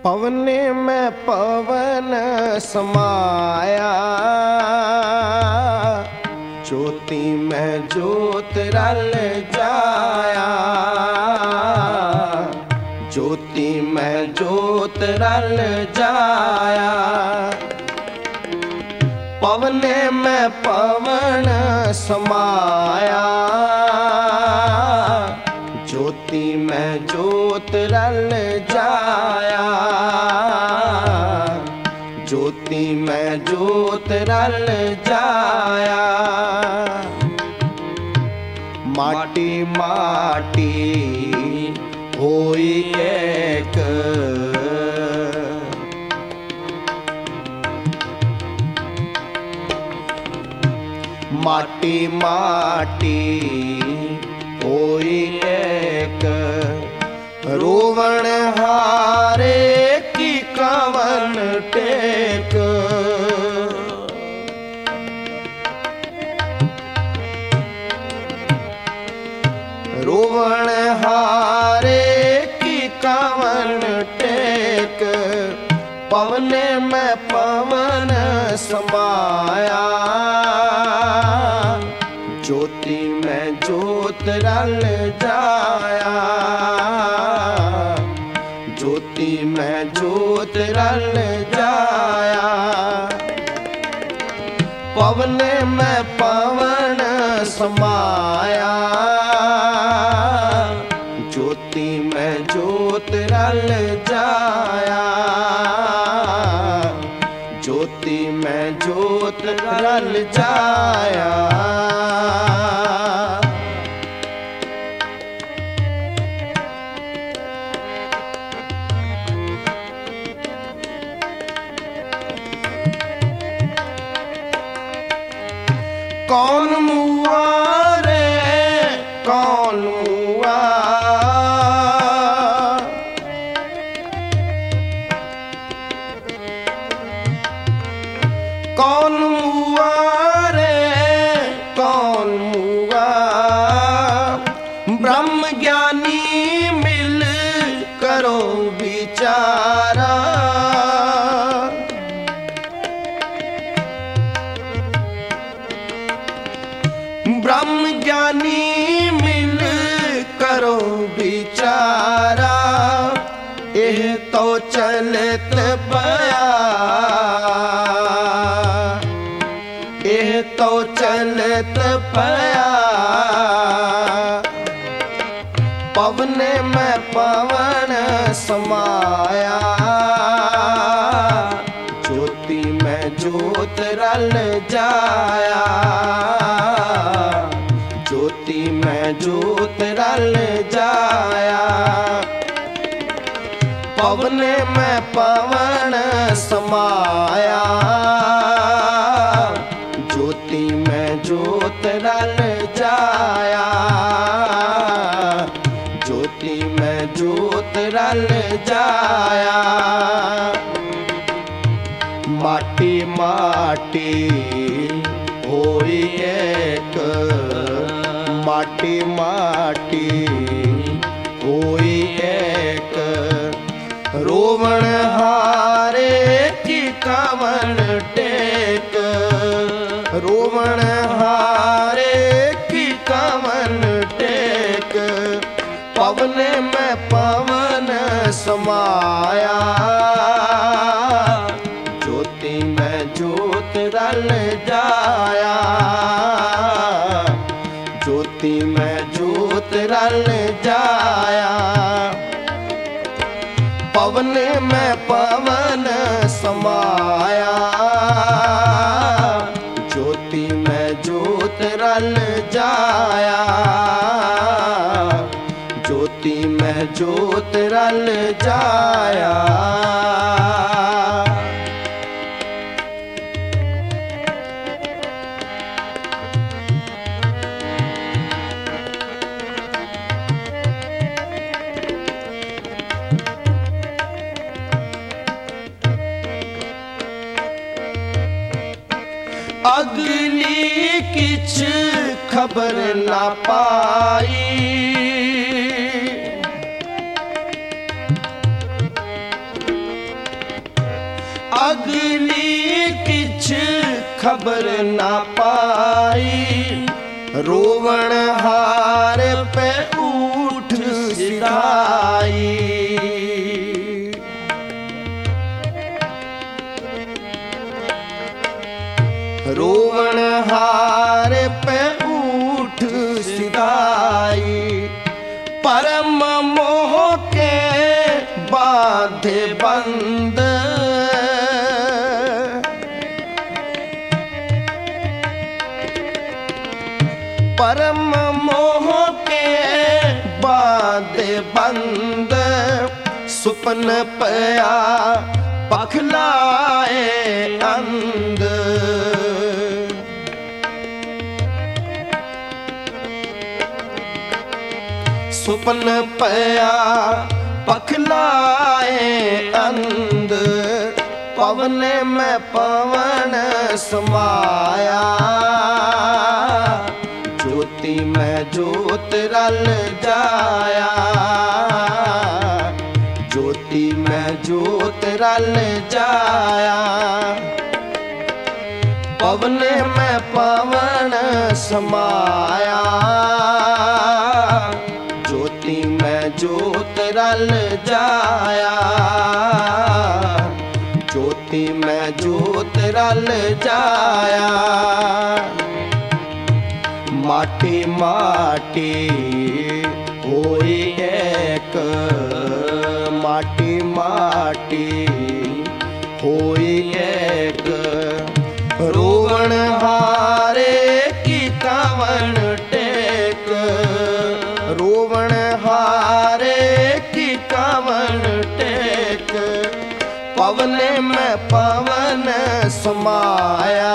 पवने में पवन समाया, ज्योति में ज्योत रल जाया, ज्योति में ज्योत रल जाया। पवने में पवन समाया, ज्योति में ज्योत रल जाया, ज्योति में ज्योत रल जाया। माटी माटी होई एक, माटी माटी होई एक, रोवण हारे की कवन टेक। रोवण हारे की कवन टेक, पवने में पवन समाया, ज्योति में ज्योत रल जाया, ज्योति में ज्योत रल जाया। पवने में पवन समाया, ज्योति में ज्योत रल जाया, ज्योति में ज्योत रल जाया। कौन मुआ रे कौन मुआ, कौन मुआ रे कौन मुआ। ब्रह्म ज्ञानी मिल करो विचारा, ब्रह्म ज्ञानी मिल करो विचारा। एह तो चलत पया, एह तो चलत पया। पवने में पवन समाया, ज्योति में ज्योत रल जाया, ज्योति में ज्योत रल जाया। पवने में पवन समाया, ज्योति में ज्योत रल जाया, ज्योति में ज्योत रल जाया। माटी माटी होई एक, माटी माटी होई एक, रोवण हारे की कवन टेक, रोवण हारे की कवन टेक। पवने में पवन समाया, ज्योति में ज्योत रल जाया, ज्योति में ज्योत रल जाया। पवने में पवन समाया, ज्योति में ज्योत रल जाया, ज्योति में ज्योत रल जाया। अगली किछ खबर ना पाई, अगली किछ खबर ना पाई, रोवण हार पे ऊठ सिधाई। रोवण हार पे ऊठ सिधाई, परम मोह के बांधे बंद। परम मोह के बांधे बंद, सुपन पया पखलाए अंध। सुपन पया पखलाए अंध, पवने में पवन समाया। ज्योति में ज्योत रल जाया, ज्योति में ज्योत रल जाया। पवने में पवन समाया, ज्योति में ज्योत रल जाया। ज्योति में ज्योत रल जाया। माटी माटी होई एक, माटी माटी होई एक। रोवण हारे की कावन टेक, रोवण हारे की कावन टेक। पवने में पवन समाया,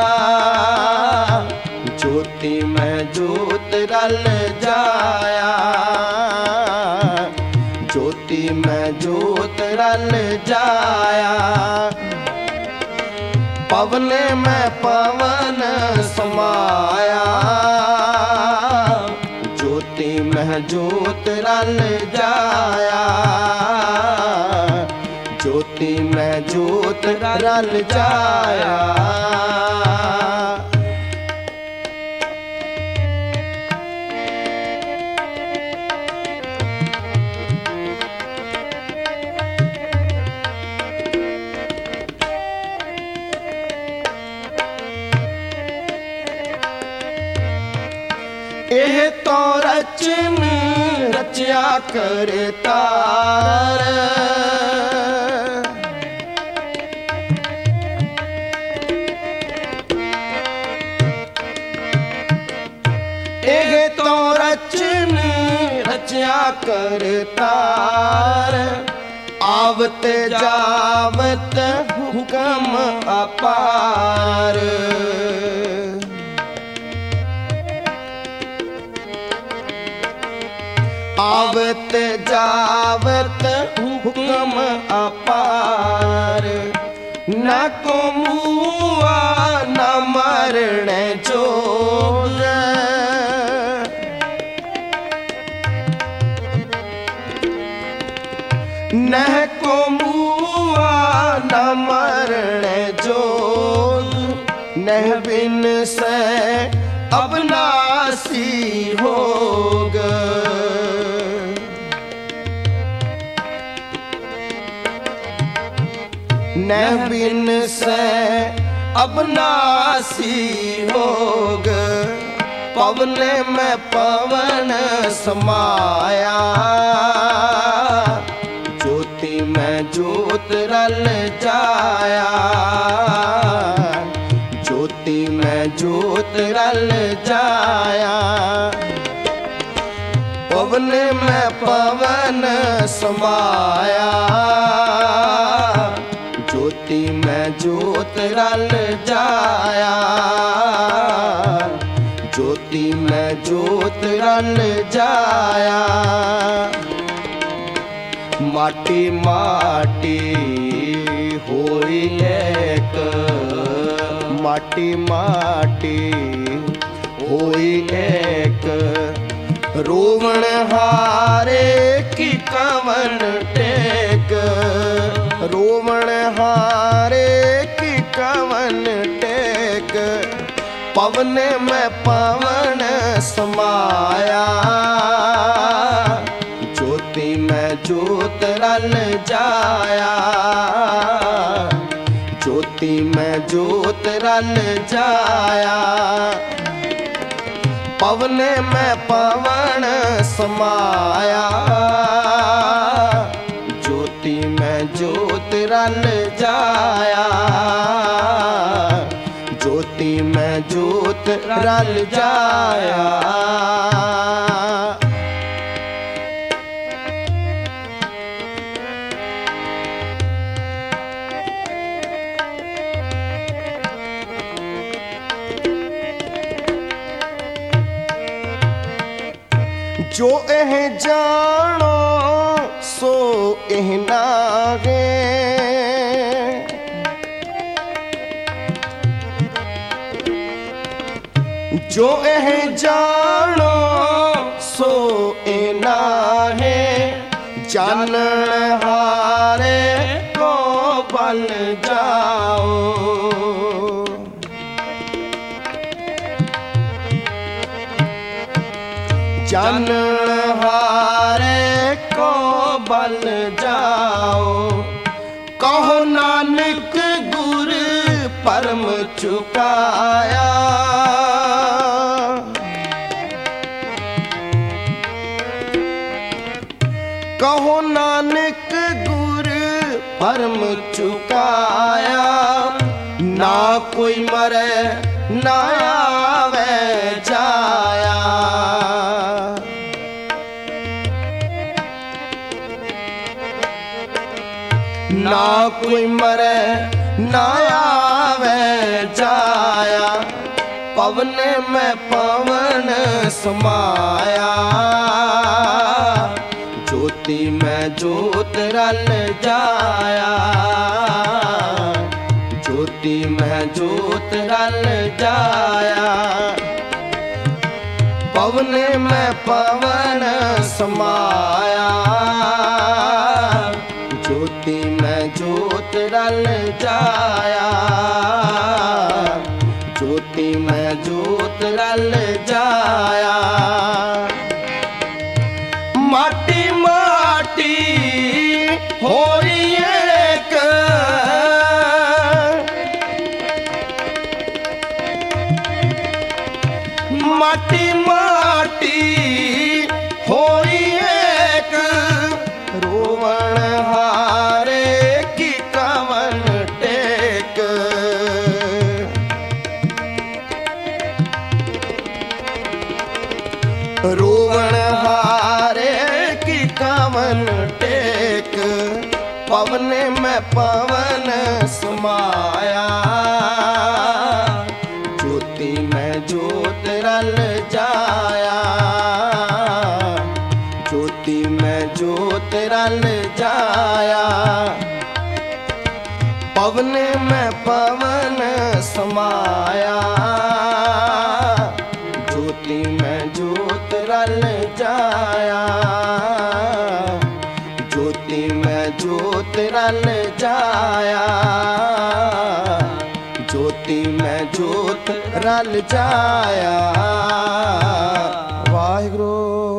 ज्योति में ज्योत रल जाया। ज्योति में ज्योत रल जाया। पवने में पवन समाया, ज्योति में ज्योत रल जाया। ज्योति में ज्योत रल जाया। एह तो रचन रचया करतार, एह तो रचन रचया करतार। आवत जावत हुक्म अपार, आवत जावत हुक्म अपार। न को मुआ न मरण जोग, न को मुआ न मरण जोग। नह बिन से अब नासी होग, न बिन से अब नासी होग। पवने में पवन समाया, ज्योति में ज्योत रल जाया। ज्योति में ज्योत रल जाया। पवने में पवन समाया, ज्योति में ज्योत रल जाया। ज्योति में ज्योत रल जाया। माटी माटी होई एक, माटी माटी होई एक। रोवण हारे की कवन टेक, रोवण हारे पवने में पवन समाया, ज्योति में ज्योत रल जाया, ज्योति में ज्योत रल जाया। पवने में पवन समाया, ज्योति में ज्योत रल जाया, ज्योति में ज्योत रल जाया। जो एह जानो सो एह नागे, जो एह जानो सो एह नाहे, जानन हारे को बल जाओ। जानन हारे को बल जाओ, कहो नानक गुर परम चुकाया। कहो नानक गुर परम चुकाया, ना कोई मरे ना आवे जाया। ना कोई मरे ना आवे जाया, पवने में पवन समाया, ज्योति में ज्योत रल जाया, ज्योति में ज्योत रल जाया। पवने में पवन समाया, ज्योति में ज्योत रल जाया, ज्योति में ज्योत रल जाया। माटी माटी होई एक, माटी माटी होई एक, रोवण हारे की कवन टेक। रोवण हारे की कवन टेक, पवने में पवन समाया, ज्योति में ज्योत रल जाया, ज्योति में ज्योत रल जाया। पवने में पवन समाया, ज्योति में ज्योत रल जाया, ज्योति में ज्योत रल जाया, ज्योति में ज्योत रल जाया। वाहिगुरु।